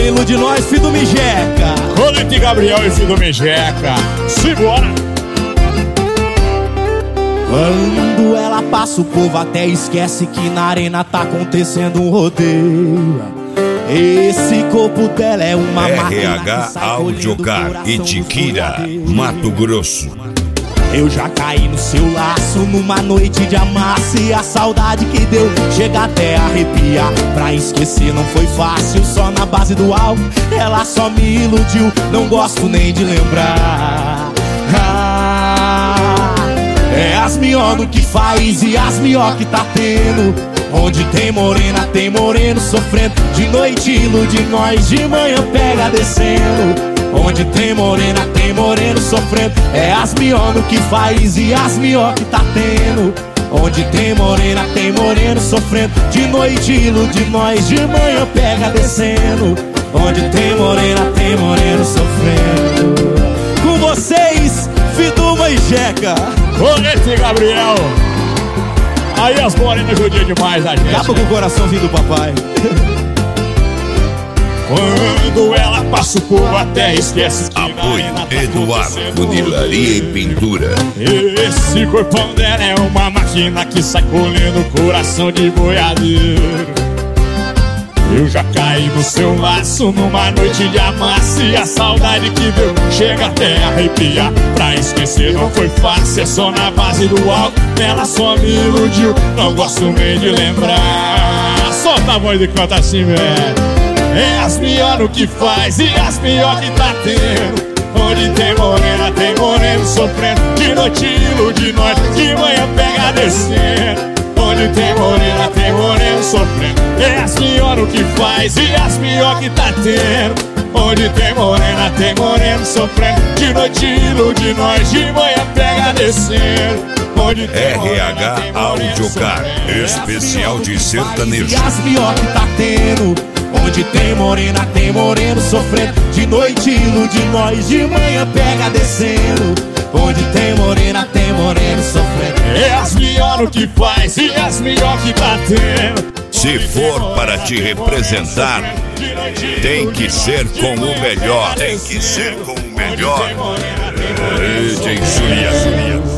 ilude nós, filho do Mijeca. Colete Gabriel e filho do Mijeca. Simbora! Quando ela passa, o povo até esquece que na arena tá acontecendo um rodeio. Esse corpo dela é uma RH Audiocar, Itiquira, Mato Grosso. Eu já caí no seu laço numa noite de amasso, e a saudade que deu chega até a arrepiar. Pra esquecer não foi fácil, só na base do álcool ela só me iludiu, não gosto nem de lembrar. É as mió que faz e as mió que tá tendo. Onde tem morena, tem moreno sofrendo. De noite ilude nós, de manhã pega descendo. Onde tem morena, tem moreno sofrendo. É as mió que faz e as mió que tá tendo. Onde tem morena, tem moreno sofrendo. De noite ilude nós, de manhã pega descendo. Onde tem morena, tem moreno sofrendo. Com vocês, filho do Mijeca. Colete Gabriel. Aí as morenas judiam demais a gente. Acaba com o coração vindo do papai. Quando ela passa, o povo até esquece que Apoio Eduardo, Funilaria e Pintura. Esse corpão dela é uma máquina que sai colhendo coração de boiadeiro. Eu já caí no seu laço numa noite de amasso, e a saudade que deu chega até a arrepiar. Pra esquecer não foi fácil, é só na base do álcool. Ela só me iludiu, não gosto nem de lembrar. Solta a voz e canta assim, velho. É as mió que faz e as mió que tá tendo. Onde tem morena, tem moreno sofrendo. De noite ilude nós, de manhã pega descendo. Onde tem morena, tem moreno sofrendo. É as mió que faz e as mió que tá tendo. Onde tem morena, tem moreno sofrendo. De noite ilude nós, de manhã pega descendo. RH Audiocar, especial de sertanejo. E as mió que tá tendo. Onde tem morena, tem moreno sofrendo. De noite ilude nós, de manhã pega descendo. Onde tem morena, tem moreno sofrendo. É as mió que faz e as mió que tá tendo. Se for para te representar, tem que ser com o melhor. Tem que ser com o melhor. DJ Zulia.